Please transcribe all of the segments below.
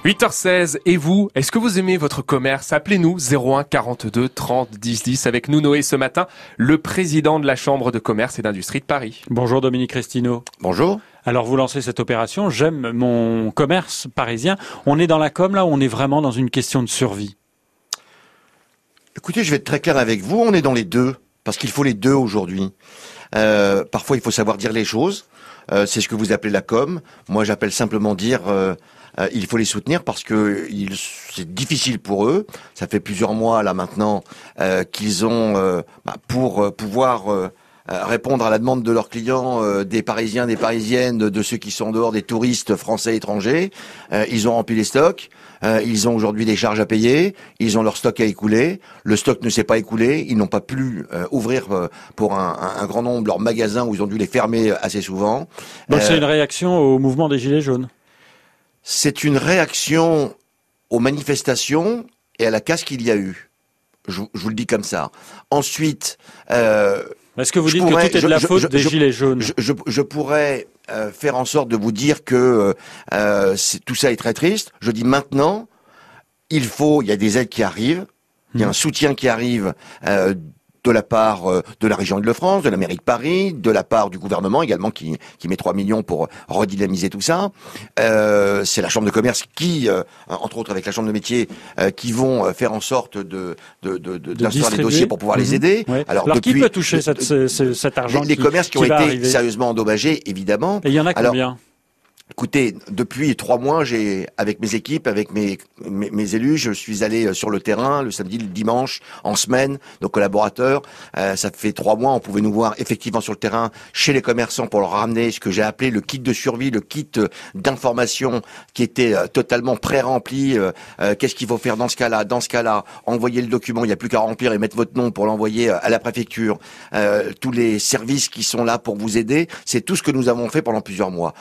8h16, et vous, est-ce que vous aimez votre commerce? Appelez-nous 01 42 30 10 10. Avec nous, Noé, ce matin, le président de la Chambre de commerce et d'industrie de Paris. Bonjour Dominique Restineau. Bonjour. Alors vous lancez cette opération, j'aime mon commerce parisien. On est dans la com là, ou on est vraiment dans une question de survie? Écoutez, je vais être très clair avec vous, on est dans les deux, parce qu'il faut les deux aujourd'hui. Parfois, il faut savoir dire les choses. C'est ce que vous appelez la com. Moi, j'appelle simplement dire il faut les soutenir parce que c'est difficile pour eux. Ça fait plusieurs mois là maintenant qu'ils ont pour pouvoir répondre à la demande de leurs clients, des Parisiens, des Parisiennes, de ceux qui sont dehors, des touristes français, étrangers. Ils ont rempli les stocks. Ils ont aujourd'hui des charges à payer. Ils ont leur stock à écouler. Le stock ne s'est pas écoulé. Ils n'ont pas pu ouvrir pour un grand nombre leurs magasins où ils ont dû les fermer assez souvent. Donc c'est une réaction au mouvement des Gilets jaunes? C'est une réaction aux manifestations et à la casse qu'il y a eu. Je vous le dis comme ça. Ensuite... Est-ce que vous dites que tout est de la faute des Gilets jaunes? Je pourrais faire en sorte de vous dire que tout ça est très triste. Je dis maintenant, il y a des aides qui arrivent, il y a un soutien qui arrive de la part de la région Île-de-France, de la mairie de Paris, de la part du gouvernement également qui met 3 millions pour redynamiser tout ça. C'est la Chambre de commerce qui, entre autres avec la Chambre de métier, qui vont faire en sorte d'instruire les dossiers pour pouvoir les aider. Ouais. Alors qui peut toucher cet argent? Les commerces qui ont été sérieusement endommagés, évidemment. Et il y en a combien? Écoutez, depuis 3 mois, avec mes équipes, avec mes élus, je suis allé sur le terrain le samedi, le dimanche, en semaine, nos collaborateurs. Ça fait 3 mois, on pouvait nous voir effectivement sur le terrain, chez les commerçants, pour leur ramener ce que j'ai appelé le kit de survie, le kit d'information qui était totalement pré-rempli. Qu'est-ce qu'il faut faire dans ce cas-là? Dans ce cas-là, envoyer le document, il n'y a plus qu'à remplir et mettre votre nom pour l'envoyer à la préfecture. Tous les services qui sont là pour vous aider, c'est tout ce que nous avons fait pendant plusieurs mois.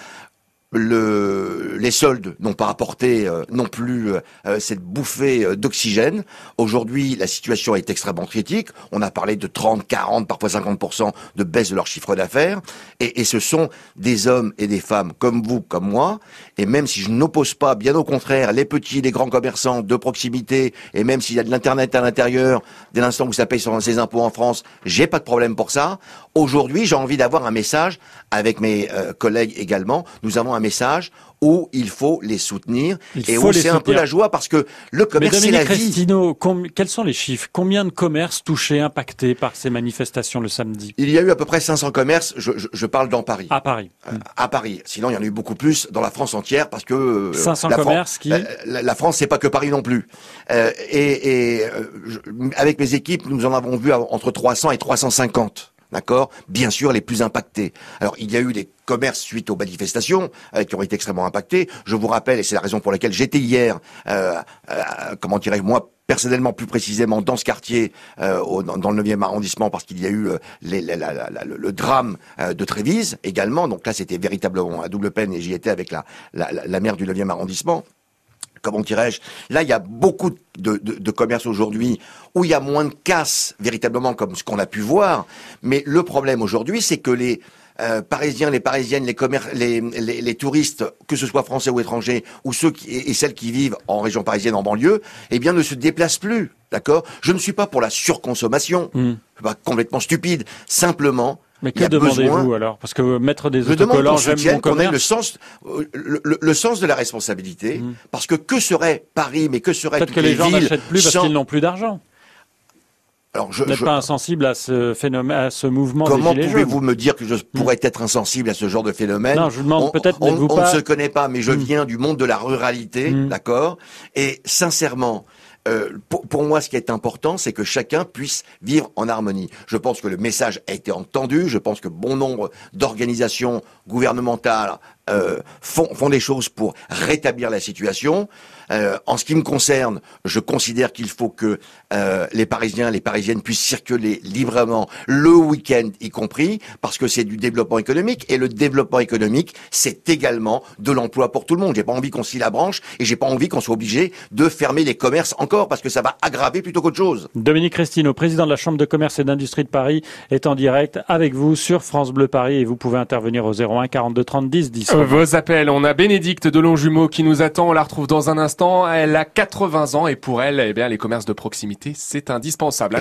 Les soldes n'ont pas apporté non plus cette bouffée d'oxygène. Aujourd'hui, la situation est extrêmement critique. On a parlé de 30, 40, parfois 50% de baisse de leur chiffre d'affaires. Et ce sont des hommes et des femmes comme vous, comme moi. Et même si je n'oppose pas, bien au contraire, les petits, les grands commerçants de proximité, et même s'il y a de l'Internet à l'intérieur, dès l'instant où ça paye ses impôts en France, j'ai pas de problème pour ça. Aujourd'hui, j'ai envie d'avoir un message avec mes collègues également. Nous avons un message où il faut les soutenir et où c'est un peu la joie parce que le commerce, c'est la vie. Restineau, quels sont les chiffres? Combien de commerces touchés, impactés par ces manifestations le samedi? Il y a eu à peu près 500 commerces, je parle dans Paris. À Paris. À Paris. Sinon, il y en a eu beaucoup plus dans la France entière parce que... 500 commerces qui... La France, c'est pas que Paris non plus. Avec mes équipes, nous en avons vu entre 300 et 350. D'accord? Bien sûr, les plus impactés. Alors, il y a eu des commerces suite aux manifestations qui ont été extrêmement impactés. Je vous rappelle, et c'est la raison pour laquelle j'étais hier, comment dirais-je, moi, personnellement, plus précisément, dans ce quartier, dans le 9e arrondissement, parce qu'il y a eu le drame de Trévise également. Donc là, c'était véritablement à double peine et j'y étais avec la maire du 9e arrondissement. Comment dirais-je? Là, il y a beaucoup de commerces aujourd'hui où il y a moins de casse, véritablement, comme ce qu'on a pu voir. Mais le problème aujourd'hui, c'est que les Parisiens, les Parisiennes, les touristes, que ce soit français ou étrangers, ou ceux et celles qui vivent en région parisienne, en banlieue, eh bien, ne se déplacent plus. D'accord? Je ne suis pas pour la surconsommation. Je suis pas complètement stupide. Simplement, mais que demandez-vous alors? Parce que mettre des autocollants, j'aime mon commerce... le sens de la responsabilité, parce que serait Paris, mais que serait toutes les villes... Peut-être que les gens n'achètent plus parce qu'ils n'ont plus d'argent. Alors, vous n'êtes pas insensible à ce phénomène, à ce mouvement des Gilets jaunes? Comment pouvez-vous me dire que je pourrais être insensible à ce genre de phénomène? Non, je vous demande peut-être n'êtes-vous pas... On ne se connaît pas, mais je viens du monde de la ruralité, d'accord? Et sincèrement... pour moi, ce qui est important, c'est que chacun puisse vivre en harmonie. Je pense que le message a été entendu. Je pense que bon nombre d'organisations gouvernementales font des choses pour rétablir la situation. En ce qui me concerne, je considère qu'il faut que les Parisiens, les Parisiennes puissent circuler librement le week-end y compris, parce que c'est du développement économique, et le développement économique, c'est également de l'emploi pour tout le monde. J'ai pas envie qu'on scie la branche, et j'ai pas envie qu'on soit obligé de fermer les commerces encore, parce que ça va aggraver plutôt qu'autre chose. Dominique Restineau, président de la Chambre de commerce et d'industrie de Paris, est en direct avec vous sur France Bleu Paris, et vous pouvez intervenir au 01 42 30 10 10. Vos appels, on a Bénédicte de Longjumeau qui nous attend, on la retrouve dans un instant. Elle a 80 ans et pour elle, eh bien, les commerces de proximité, c'est indispensable.